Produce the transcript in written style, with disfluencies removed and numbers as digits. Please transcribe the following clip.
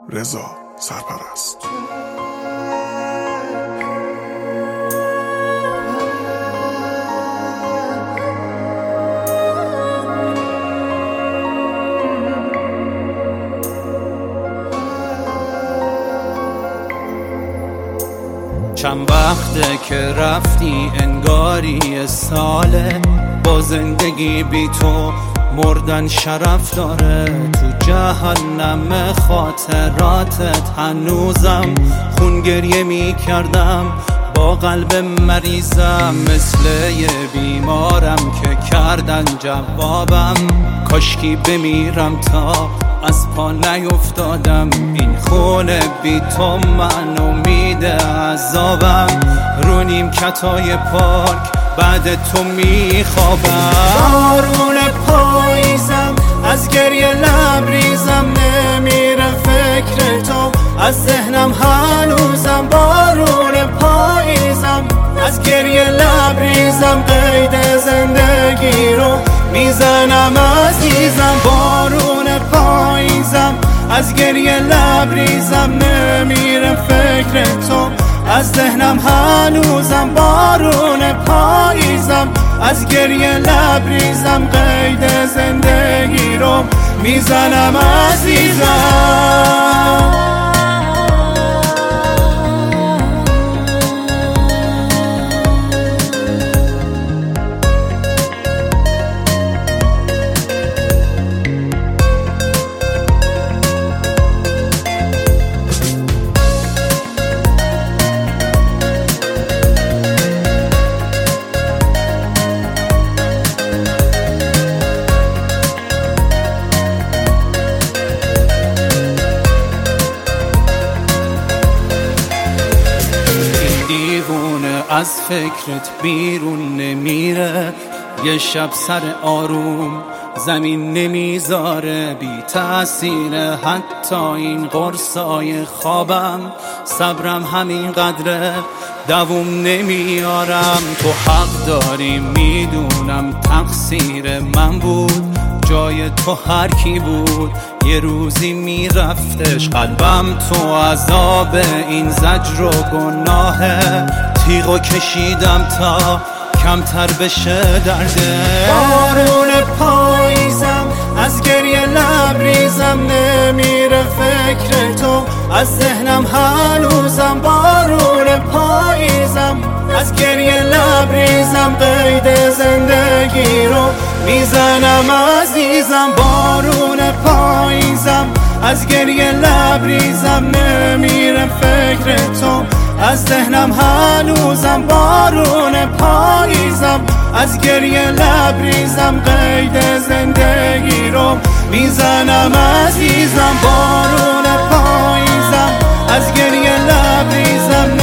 رضا سرپرست. چند وقته که رفتی انگاری ساله، با زندگی بی تو مردن شرف داره. تو جهنم خاطراتت هنوزم خون گریه می کردم، با قلب مریضم مثل یه بیمارم که کردن جوابم. کاشکی بمیرم تا از پا نیفتادم، این خونه بی تو من امید عذابم. رو نیمکتای پارک بعد تو میخوابم. بارون پاییزم از گریه لبریزم، نمیره فکر تو از ذهنم هنوزم. بارون پاییزم از گریه لبریزم، قید زندگی رو میزنم عزیزم. بارون پاییزم از گریه لبریزم، نمیره فکر تو از ذهنم هنوزم. بارون پاییزم از گریه لبریزم، قید زندگی رو میزنم عزیزم. از فکرت بیرون نمیره، یه شب سر آروم زمین نمیذاره. بی تأثیر حتی این قرصای خوابم، صبرم همین قدره دووم نمیارم. تو حق داری میدونم تقصیر من بود، جای تو هر کی بود یه روزی میرفتش. قلبم تو عذاب این زجر و گناهه، تیغو کشیدم تا کمتر بشه درده. بارون پاییزم از گریه لبریزم، نمیره فکر تو از ذهنم هنوزم. بارون پاییزم از گریه لبریزم، قید زندگی رو میزنم عزیزم. بارون پاییزم از گریه لبریزم، نمیره فکر تو از ذهنم هنوزم. بارون پاییزم از گریه لبریزم، قید زندگی رو میزنم عزیزم. بارون پاییزم از گریه لبریزم،